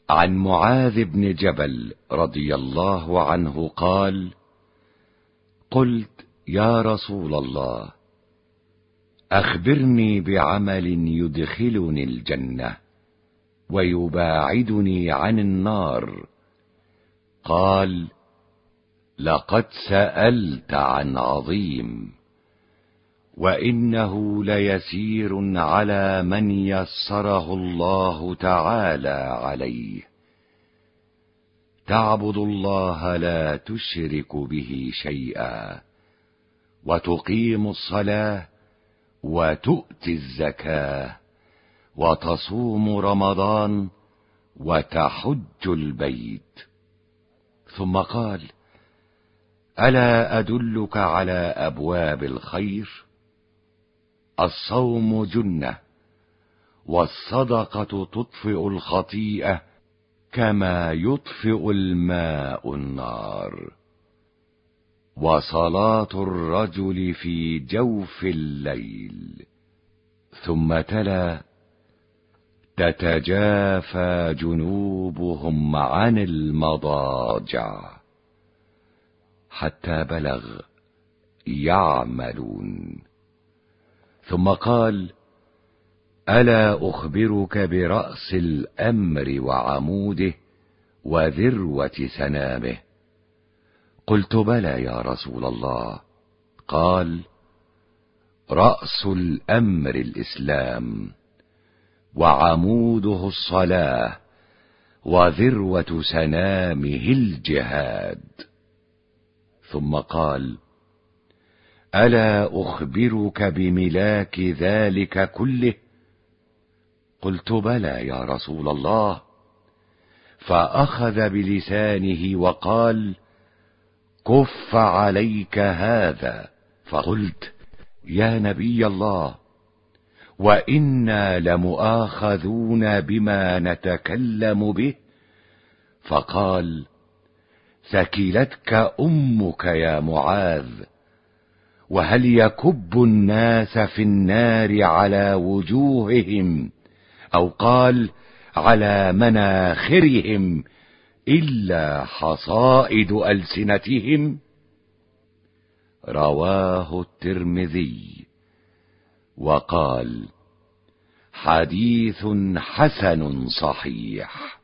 عن معاذ بن جبل رضي الله عنه قال: قلت: يا رسول الله، أخبرني بعمل يدخلني الجنة ويباعدني عن النار. قال: لقد سألت عن عظيم، وإنه ليسير على من يسره الله تعالى عليه. تعبد الله لا تشرك به شيئا، وتقيم الصلاة، وتؤتي الزكاة، وتصوم رمضان، وتحج البيت. ثم قال: ألا أدلك على أبواب الخير؟ الصوم جنة، والصدقة تطفئ الخطيئة كما يطفئ الماء النار، وصلاة الرجل في جوف الليل. ثم تلا: تتجافى جنوبهم عن المضاجع، حتى بلغ يعملون. ثم قال: ألا أخبرك برأس الأمر وعموده وذروة سنامه؟ قلت: بلى يا رسول الله. قال: رأس الأمر الإسلام، وعموده الصلاة، وذروة سنامه الجهاد. ثم قال: ألا أخبرك بملاك ذلك كله؟ قلت: بلى يا رسول الله. فأخذ بلسانه وقال: كف عليك هذا. فقلت: يا نبي الله، وإنا لمؤاخذون بما نتكلم به. فقال: ثكلتك أمك يا معاذ، وهل يكب الناس في النار على وجوههم، أو قال على مناخرهم، إلا حصائد ألسنتهم؟ رواه الترمذي، وقال: حديث حسن صحيح.